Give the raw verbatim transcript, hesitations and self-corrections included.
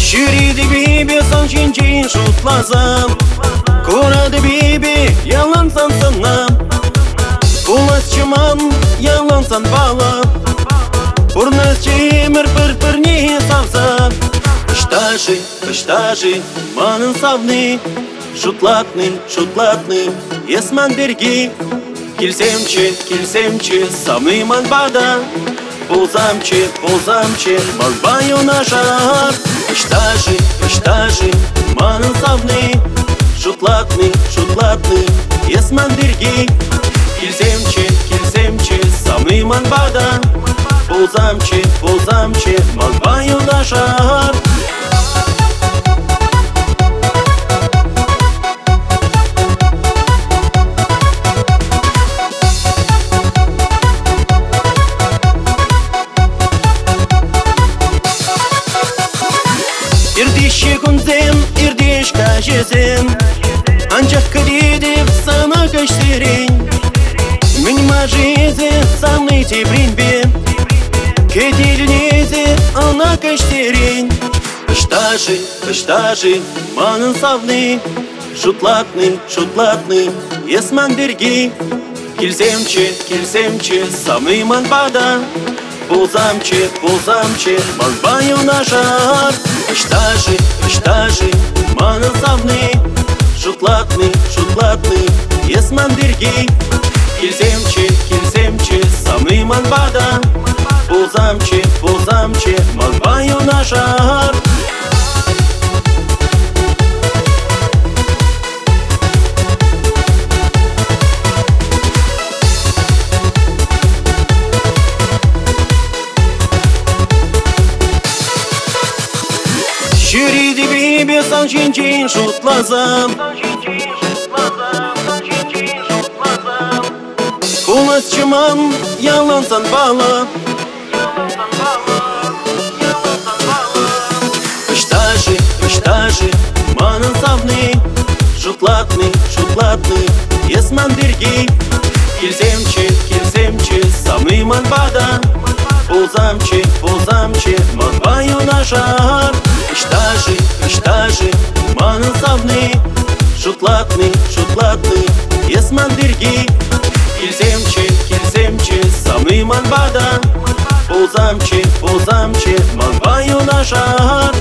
Şiridi bibi san çinçin şutlazam, Kuradi bibi yalan san sanam, Ulas çiman yalan san bala, Урнас чимер пыр-пыр не савза. Пыштажи, пыштажи, манын савны, Шутлатны, шутлатны, есман берги. Килсемче, килсемче, самны манбада, Пулзамче, пулзамче, манбаю на шар. Пыштажи, пыштажи, манын савны, Шутлатны, шутлатны, есман берги. Килсемче, килсемче, самны манбада, Пулзамче, пулзамче, манбаю на шар. Ирдище кунзем, ирдиш кажезем, Анчах кадидев сана каштерень, Миньма жизе самный тибринбе, Кедильнизе она каштерень. Пыштажи, пыштажи, манын савны, Шутлатны, шутлатны, есман берги. Килсемче, килсемче, самный манбада, Пулзамче, пулзамче, манбаю на шар. Пыштажи, пыштажи, манын савны, Шутлатны, шутлатны, есман берги. Килсемче, килсемче, самный манбада, Пулзамче, пулзамче, манбаю на шар. Şiridi bibi san çinçin şutlazam, Ulas çiman yalan san bala, Пыштажи, пыштажи, манын савны, Шутлатны, шутлатны, есман берги. Килсемче, килсемче, самный манбада, Пулзамче, пулзамче, манбаю на шар. Пыштажи, пыштажи, манын савны, Шутлатны, шутлатны, есман берги. Килсемче, килсемче, самный манбада, Пулзамче, пулзамче, манбаю на шар.